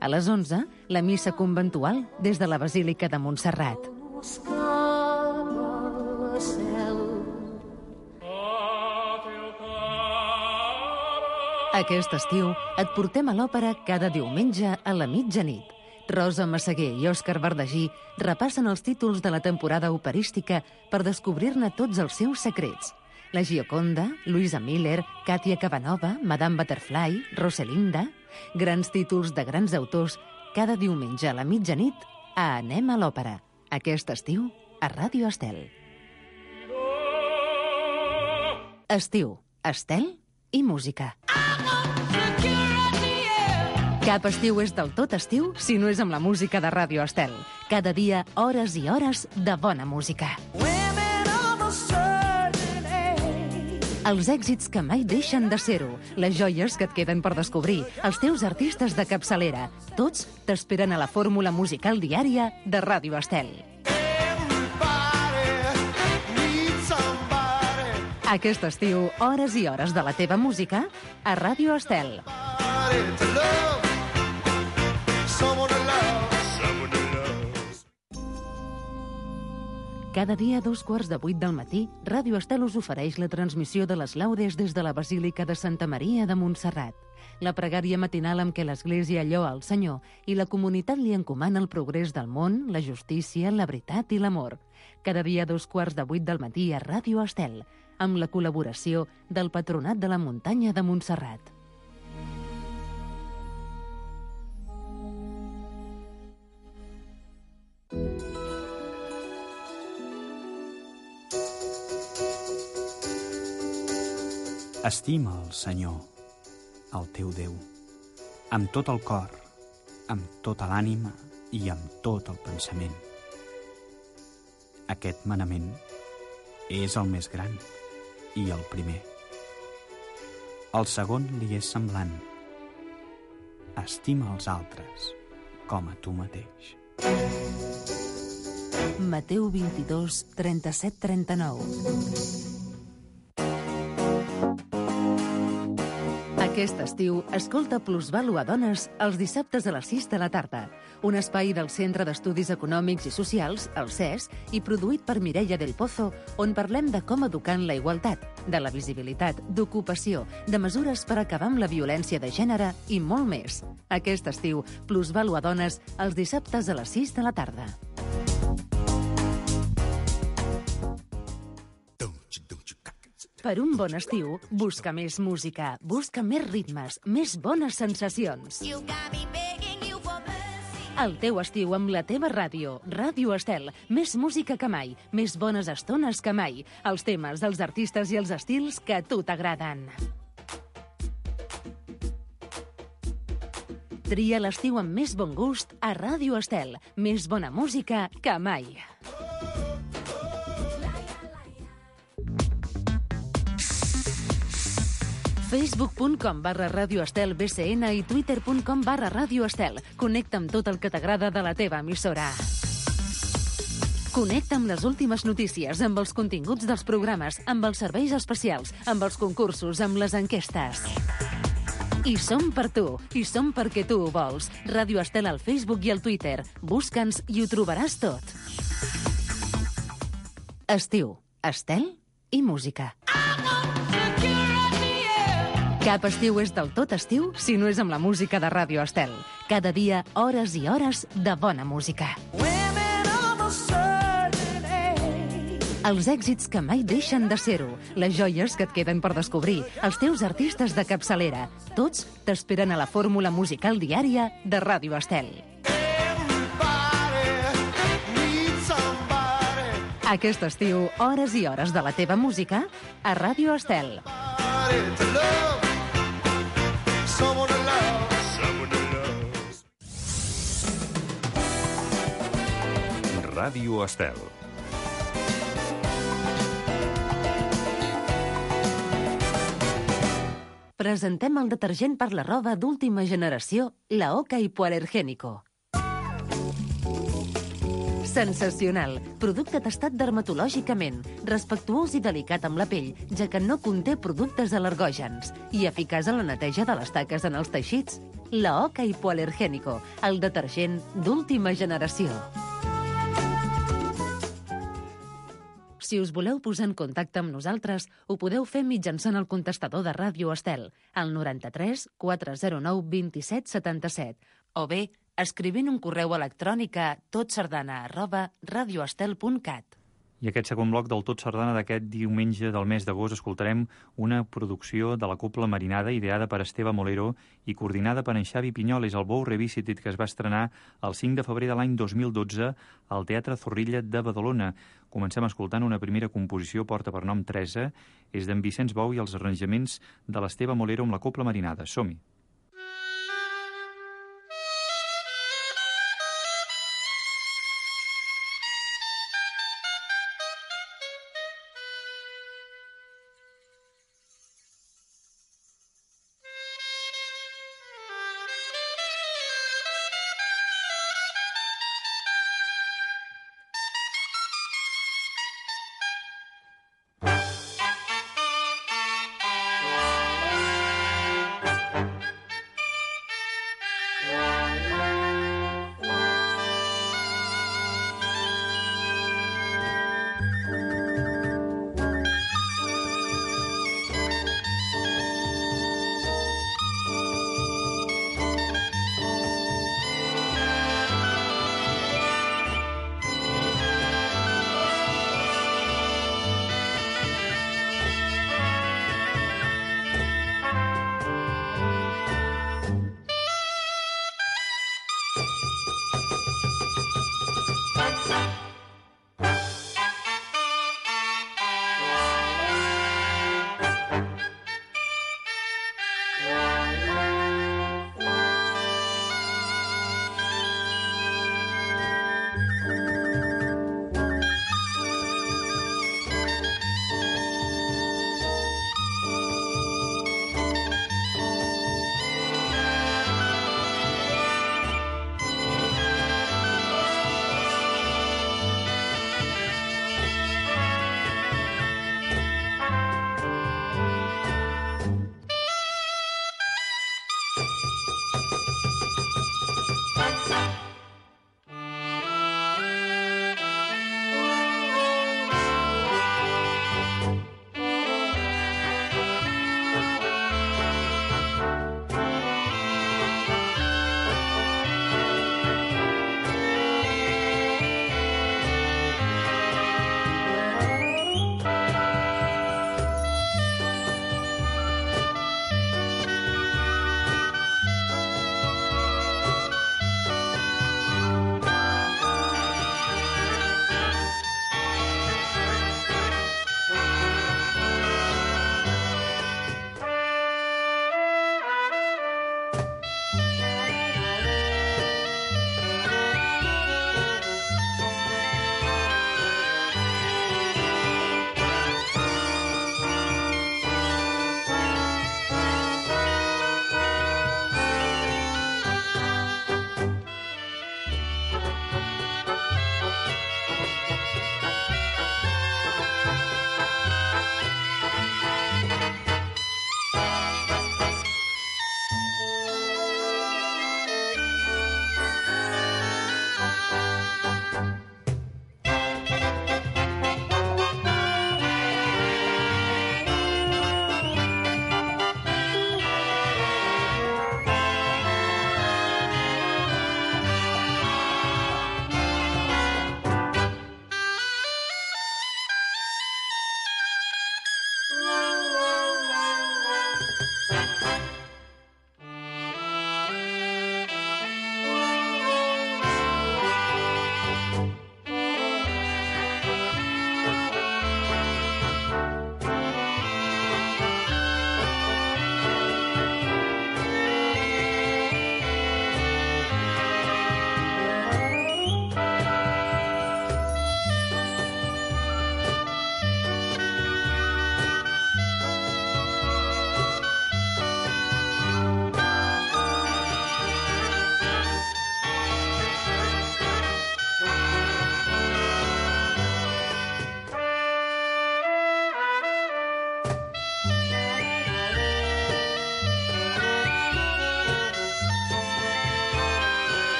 A les 11, la missa conventual des de la Basílica de Montserrat. Aquest estiu et portem a l'òpera cada diumenge a la mitjanit. Rosa Massaguer i Òscar Verdagí repassen els títols de la temporada operística per descobrir-ne tots els seus secrets. La Gioconda, Luisa Miller, Katia Cabanova, Madame Butterfly, Rosalinda... Grans títols de grans autors cada diumenge a la mitjanit a Anem a l'òpera. Aquest estiu a Ràdio Estel. Estiu, estel i música. Cap estiu és del tot estiu si no és amb la música de Ràdio Estel. Cada dia, hores i hores de bona música. Els èxits que mai deixen de ser-ho, les joies que et queden per descobrir, els teus artistes de capçalera, tots t'esperen a la fórmula musical diària de Ràdio Estel. Aquest estiu, hores i hores de la teva música a Ràdio Estel. Cada dia a 7:15 del matí, Ràdio Estel us ofereix la transmissió de les laudes des de la Basílica de Santa Maria de Montserrat. La pregària matinal amb què l'Església lloa el Senyor i la comunitat li encomana el progrés del món, la justícia, la veritat i l'amor. Cada dia a 7:15 del matí a Ràdio Estel, amb la col·laboració del Patronat de la Muntanya de Montserrat. Estima el Senyor, el teu Déu, amb tot el cor, amb tota l'ànima i amb tot el pensament. Aquest manament és el més gran i el primer. El segon li és semblant. Estima els altres com a tu mateix. Mateu 22, 37-39. Aquest estiu, escolta Plusvàlua Dones els dissabtes a les 6 de la tarda. Un espai del Centre d'Estudis Econòmics i Socials, el CES, i produït per Mireia del Pozo, on parlem de com educar en la igualtat, de la visibilitat, d'ocupació, de mesures per acabar amb la violència de gènere i molt més. Aquest estiu, Plusvàlua Dones els dissabtes a les 6 de la tarda. Per un bon estiu, busca més música, busca més ritmes, més bones sensacions. El teu estiu amb la teva ràdio, Ràdio Estel. Més música que mai, més bones estones que mai. Els temes, els artistes i els estils que a tu t'agraden. Tria l'estiu amb més bon gust a Ràdio Estel. Més bona música que mai. facebook.com/radioestelbcn i twitter.com/radioestel. Connecta amb tot el que t'agrada de la teva emissora. Connecta amb les últimes notícies, amb els continguts dels programes, amb els serveis especials, amb els concursos, amb les enquestes. I som per tu, i som perquè tu ho vols. Ràdio Estel al Facebook i al Twitter. Busca'ns i ho trobaràs tot. Estiu, Estel i música. Cap estiu és del tot estiu si no és amb la música de Ràdio Estel. Cada dia, hores i hores de bona música. Els èxits que mai deixen de ser-ho, les joies que et queden per descobrir, els teus artistes de capçalera, tots t'esperen a la fórmula musical diària de Ràdio Estel. Aquest estiu, hores i hores de la teva música a Ràdio Estel. Ràdio Estel. Presentem el detergent per la roba d'última generació, la Oca Hipoalergénico. Sensacional. Producte testat dermatològicament, respectuós i delicat amb la pell, ja que no conté productes al·lergògens, i eficaç en la neteja de les taques en els teixits. La Oca Hipoalergénico, el detergent d'última generació. Si us voleu posar en contacte amb nosaltres, ho podeu fer mitjançant el contestador de Ràdio Estel, al 93 409 27 77, o bé escrivint un correu electrònic a totsardana@radioestel.cat. I aquest segon bloc del Tot Sardana d'aquest diumenge del mes d'agost escoltarem una producció de la Copla Marinada ideada per Esteve Molero i coordinada per en Xavi Pinyol. És el Bou Revisited, que es va estrenar el 5 de febrer de l'any 2012 al Teatre Zorrilla de Badalona. Comencem escoltant una primera composició, porta per nom Teresa, és d'en Vicenç Bou i els arranjaments de l'Esteve Molero amb la Copla Marinada. Som-hi!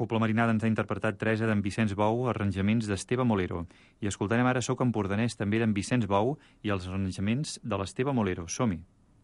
Cobla Marinada ens ha interpretat Teresa d'en Vicenç Bou, arranjaments d'Esteve Molero. I escoltarem ara Soc empordanès, també d'en Vicenç Bou, i els arranjaments de l'Esteve Molero. Som-hi!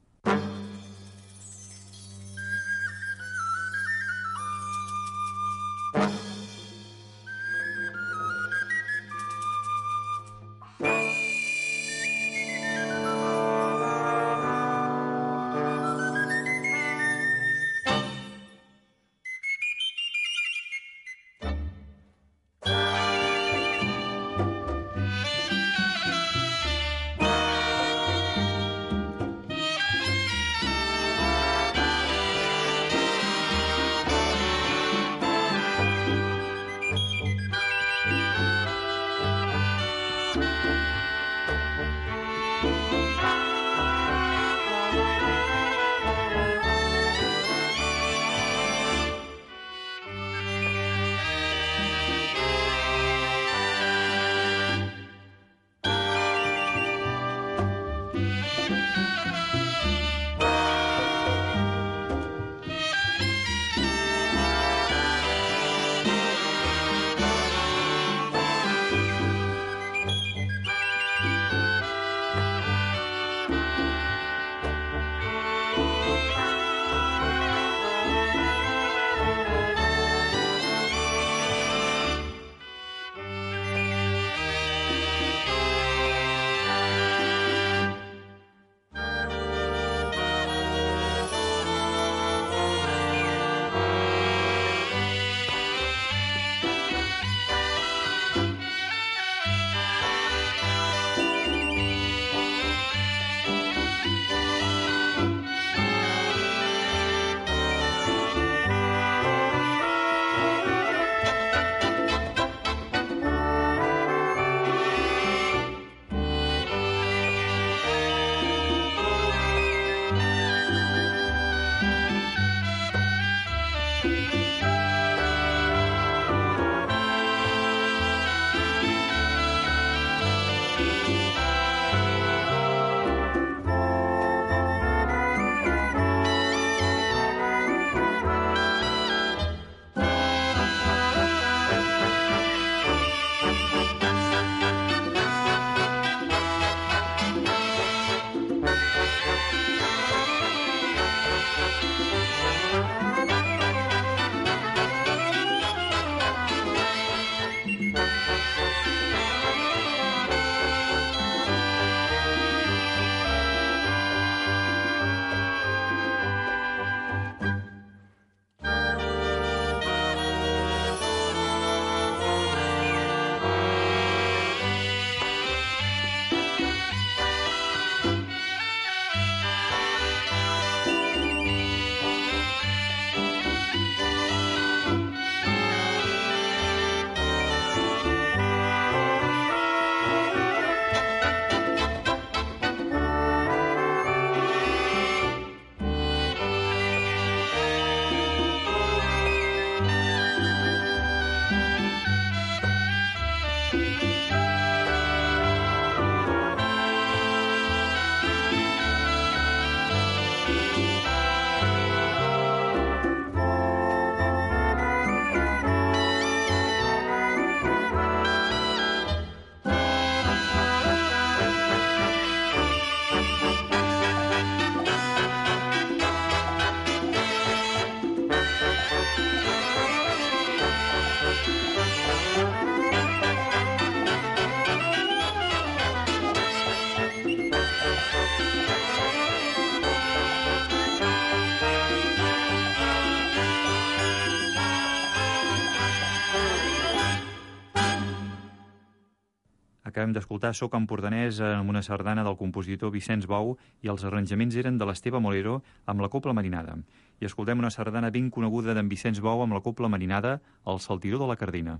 Acabem d'escoltar Soc empordanès amb una sardana del compositor Vicenç Bou i els arranjaments eren de l'Esteve Molero amb la Cobla Marinada. I escoltem una sardana ben coneguda d'en Vicenç Bou amb la Cobla Marinada, El saltidor de la Cardina.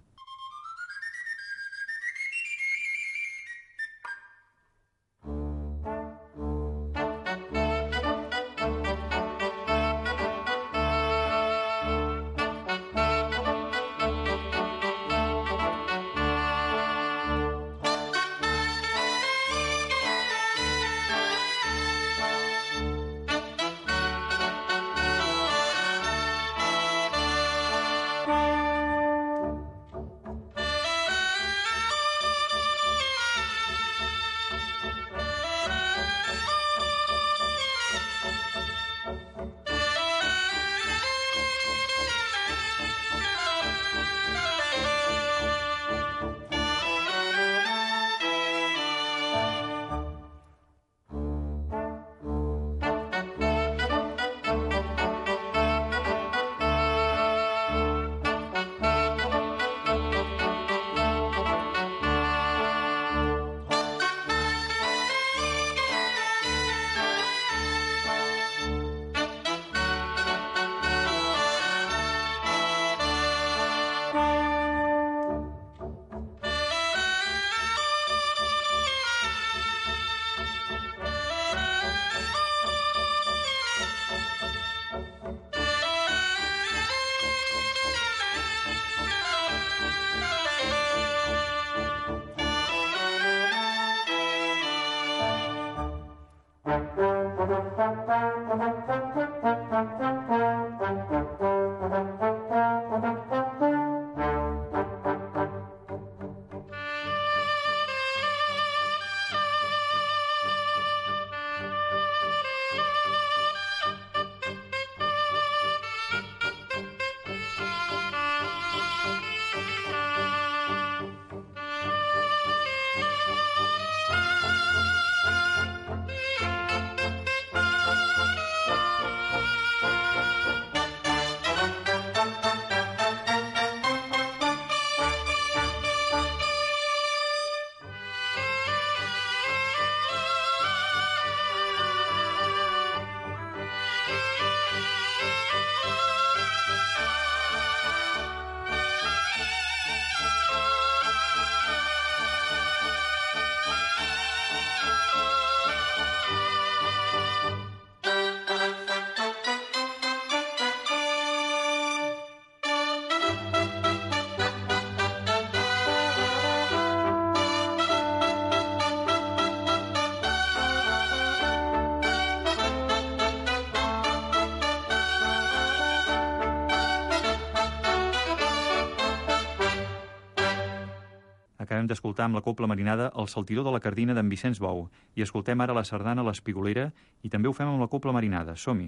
Acabem d'escoltar amb la Cobla Marinada El saltiró de la Cardina d'en Vicenç Bou i escoltem ara la sardana L'Espigolera i també ho fem amb la Cobla Marinada. Som-hi!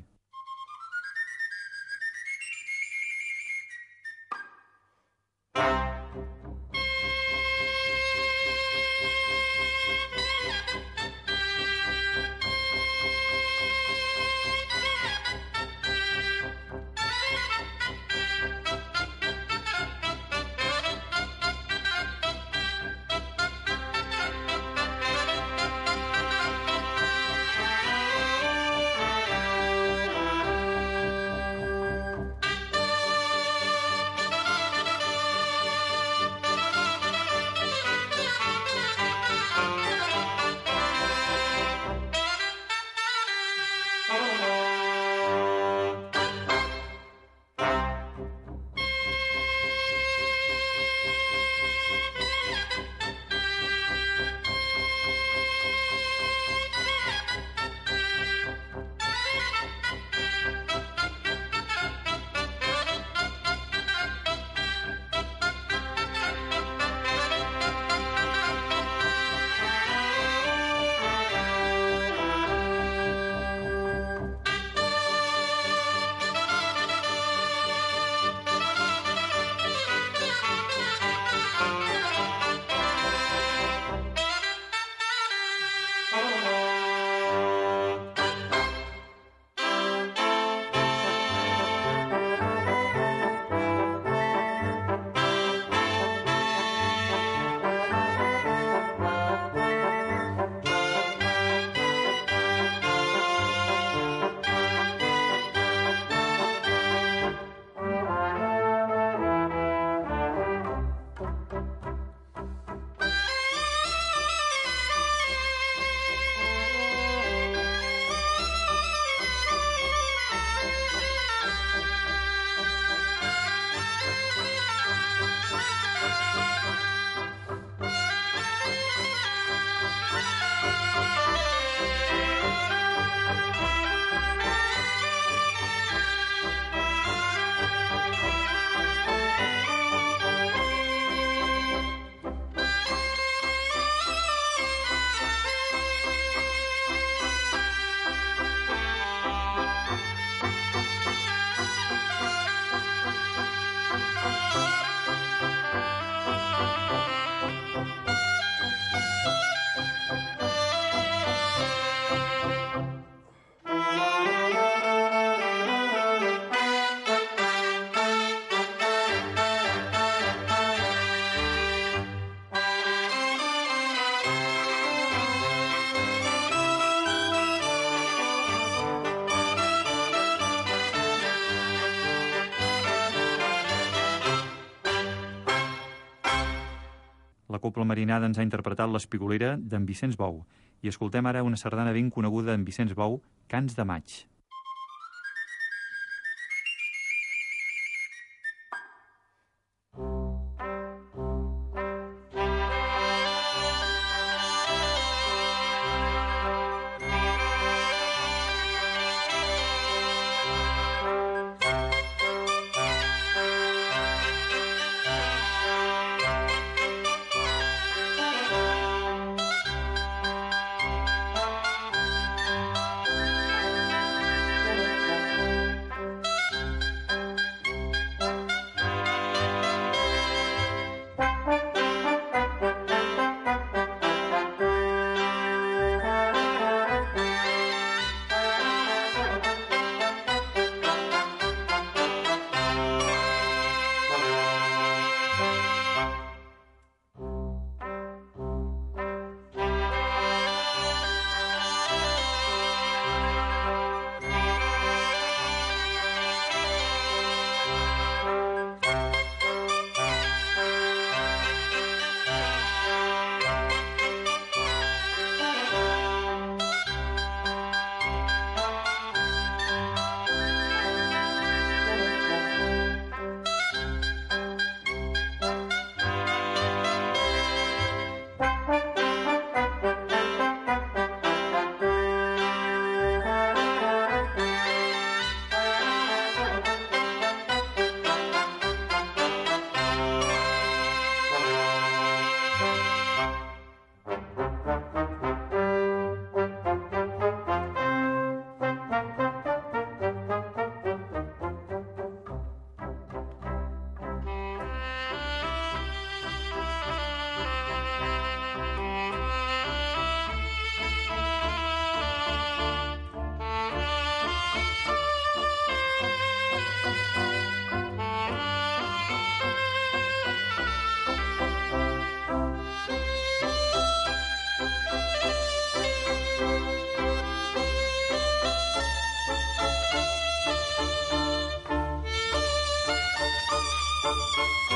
La Cobla Marinada ens ha interpretat l'Espigolera d'en Vicenç Bou i escoltem ara una sardana ben coneguda d'en Vicenç Bou, Cants de maig.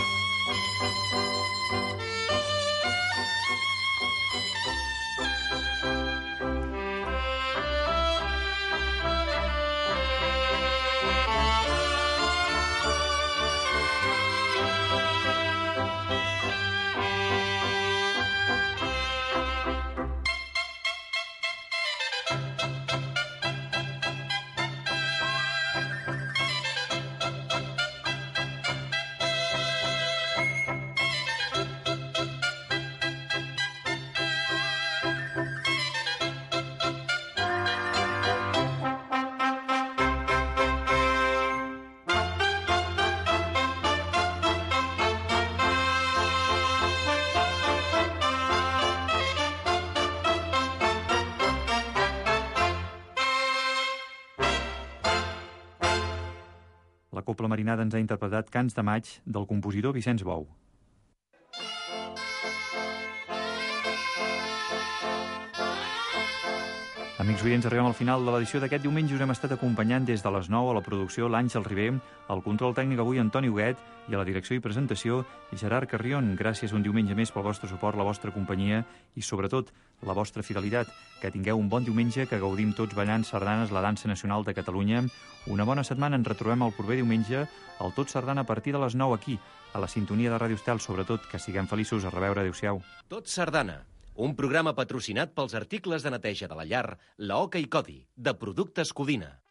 La Cobla Marinada ens ha interpretat Cants de maig del compositor Vicenç Bou. Amics oients, arribem al final de l'edició d'aquest diumenge. Us hem estat acompanyant des de les 9 a la producció l'Àngel Ribé, al control tècnic avui Antoni Huguet i a la direcció i presentació Gerard Carrion. Gràcies un diumenge més pel vostre suport, la vostra companyia i sobretot la vostra fidelitat. Que tingueu un bon diumenge, que gaudim tots ballant sardanes, la dansa nacional de Catalunya. Una bona setmana, ens retrobem el proper diumenge al Tot Sardana a partir de les 9 aquí, a la sintonia de Ràdio Estel. Sobretot, que siguem feliços. A reveure, adéu-siau. Tot Sardana, un programa patrocinat pels articles de neteja de la llar, la Oca i Codi, de Productes Codina.